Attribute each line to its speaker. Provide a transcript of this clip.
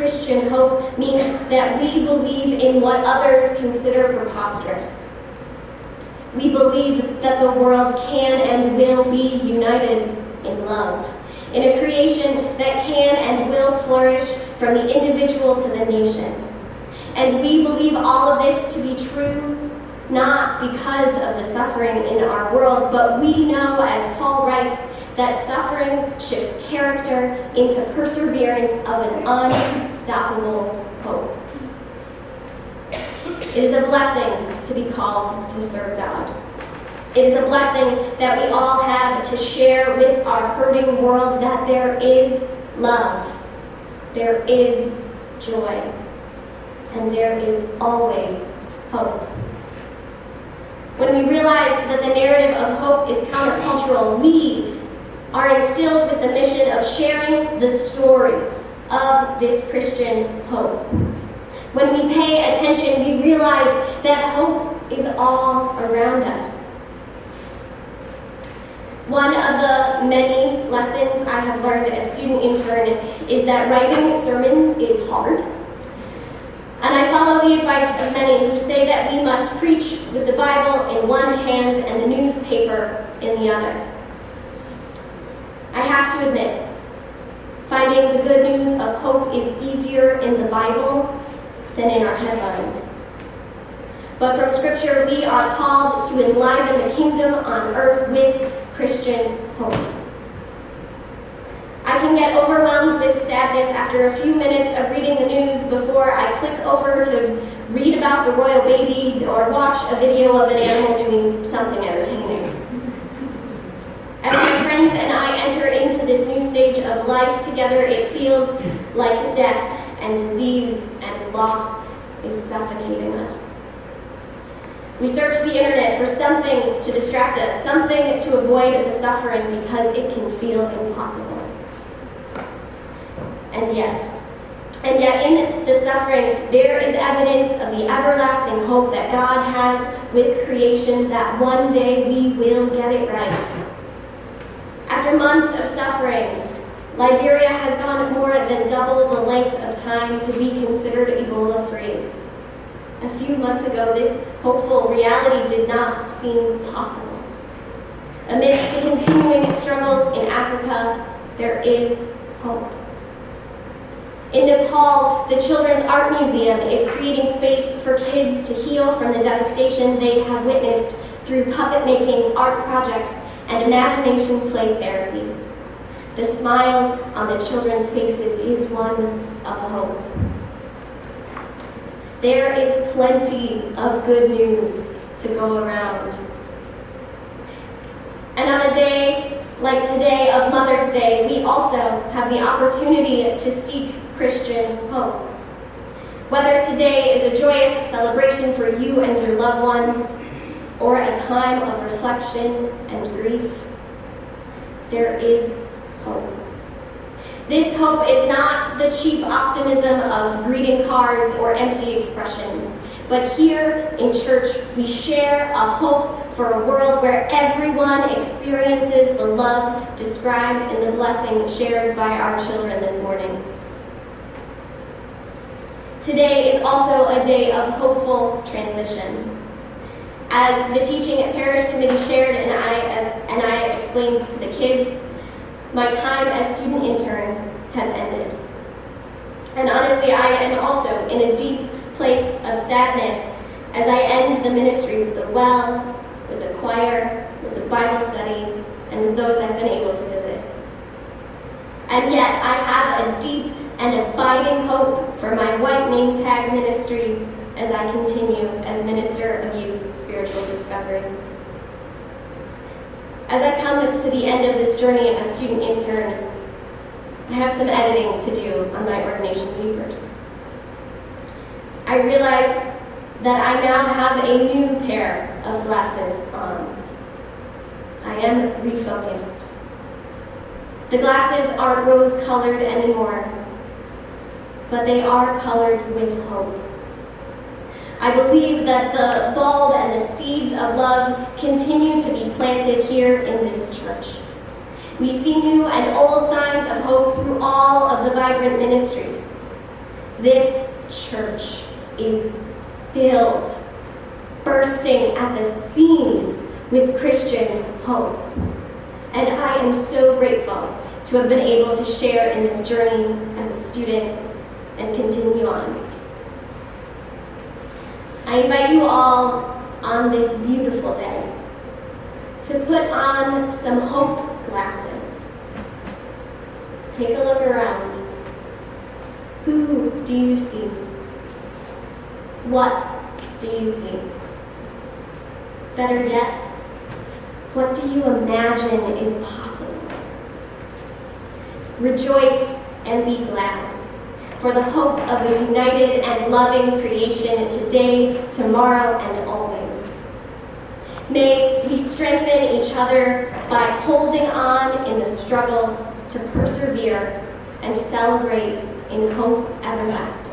Speaker 1: Christian hope means that we believe in what others consider preposterous. We believe that the world can and will be united in love, in a creation that can and will flourish from the individual to the nation. And we believe all of this to be true, not because of the suffering in our world, but we know, as Paul writes, that suffering shifts character into perseverance of an unstoppable hope. It is a blessing to be called to serve God. It is a blessing that we all have to share with our hurting world that there is love, there is joy, and there is always hope. When we realize that the narrative of hope is countercultural, we are instilled with the mission of sharing the stories of this Christian hope. When we pay attention, we realize that hope is all around us. One of the many lessons I have learned as student intern is that writing sermons is hard. And I follow the advice of many who say that we must preach with the Bible in one hand and the newspaper in the other. I have to admit, finding the good news of hope is easier in the Bible than in our headlines. But from Scripture, we are called to enliven the kingdom on earth with Christian hope. I can get overwhelmed with sadness after a few minutes of reading the news before I click over to read about the royal baby or watch a video of an animal doing something entertaining. As my friends and I enter into this new stage of life together, it feels like death and disease and loss is suffocating us. We search the internet for something to distract us, something to avoid the suffering because it can feel impossible. And yet in the suffering, there is evidence of the everlasting hope that God has with creation, that one day we will get it right. After months of suffering, Liberia has gone more than double the length of time to be considered Ebola-free. A few months ago, this hopeful reality did not seem possible. Amidst the continuing struggles in Africa, there is hope. In Nepal, the Children's Art Museum is creating space for kids to heal from the devastation they have witnessed through puppet-making, art projects, and imagination play therapy. The smiles on the children's faces is one of hope. There is plenty of good news to go around. And on a day like today of Mother's Day, we also have the opportunity to seek Christian hope. Whether today is a joyous celebration for you and your loved ones, or a time of reflection and grief, there is hope. This hope is not the cheap optimism of greeting cards or empty expressions, but here in church we share a hope for a world where everyone experiences the love described in the blessing shared by our children this morning. Today is also a day of hopeful transition. As the teaching at Parish Committee shared and I explained to the kids, my time as student intern has ended. And honestly, I am also in a deep place of sadness as I end the ministry with the well, with the choir, with the Bible study, and with those I've been able to visit. And yet, I have a deep and abiding hope for my white name tag ministry as I continue as Minister of Youth Spiritual Discovery. As I come to the end of this journey as student intern, I have some editing to do on my ordination papers. I realize that I now have a new pair of glasses on. I am refocused. The glasses aren't rose-colored anymore, but they are colored with hope. I believe that the bulb and the seeds of love continue to be planted here in this church. We see new and old signs of hope through all of the vibrant ministries. This church is filled, bursting at the seams with Christian hope. And I am so grateful to have been able to share in this journey as a student and continue on. I invite you all on this beautiful day to put on some hope glasses. Take a look around. Who do you see? What do you see? Better yet, what do you imagine is possible? Rejoice and be glad for the hope of a united and loving creation today, tomorrow, and always. May we strengthen each other by holding on in the struggle to persevere and celebrate in hope everlasting.